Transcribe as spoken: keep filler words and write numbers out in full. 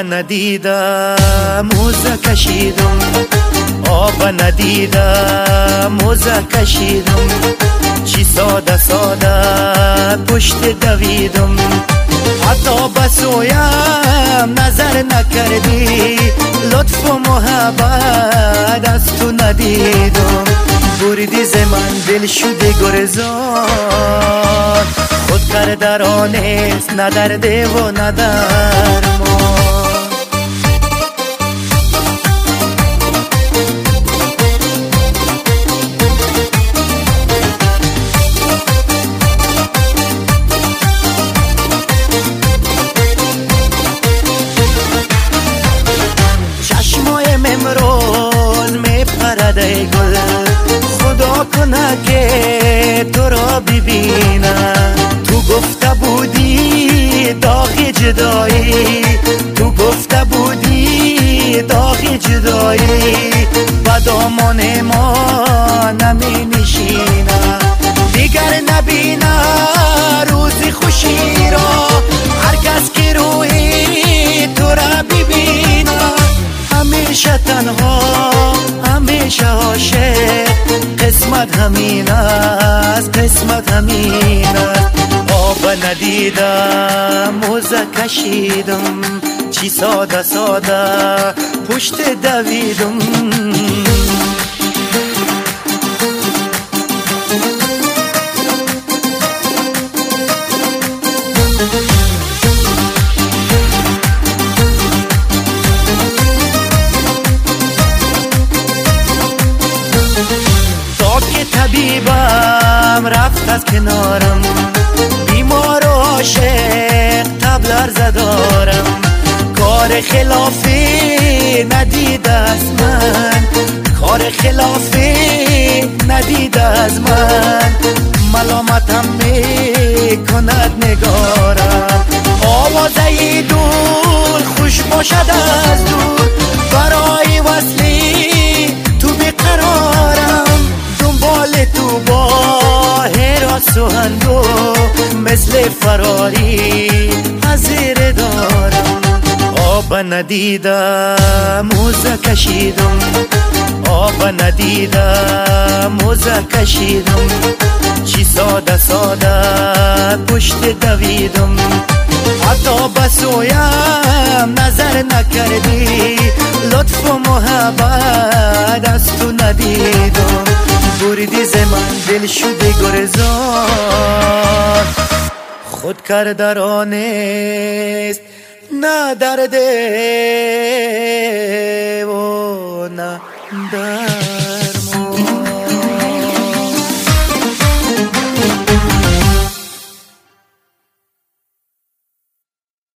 ندیدم موزه کشیدم، آب ندیدم موزه کشیدم، چی ساده ساده پشت دویدم، حتی بسویم نظر نکردی، لطف و محبت از تو ندیدم، بردی ز من دل شده گرزان، خود کردرانست نه درده و نه درمان. امروز می پرده گل، خدا کنه که تو را ببینم، تو گفته بودی داغ جدایی، تو گفته بودی داغ جدایی، و دامان ما نمی نشینم، دیگر نبینه روزی خوشی را، هر کس که روی تو را ببینه، همیشه تنها همیشه عاشق، قسمت همین است قسمت همین است. آب ندیدم موزه کشیدم، چی ساده ساده پشت دویدم، طبیبم رفت از کنارم، بیمار و عاشق تب لرزه دارم، کار خلافی ندیده از من، کار خلافی ندیده از من، ملامتم می کند نگارم، آوازه دور خوش باشد از دور، برای وصلی تو بیقرارم، دنبال تو با حراس و هندو، مثل فراری حضیر دارم، آب ندیدم موزه کشیدم، آب ندیدم موزه کشیدم، چی ساده ساده پشت دویدم، حتی بسویم نظر نکردی، لطف و محبت از تو ندیدم، بردی ز من دل شده گرزان، خود کردرانست نه درده و نه درمان.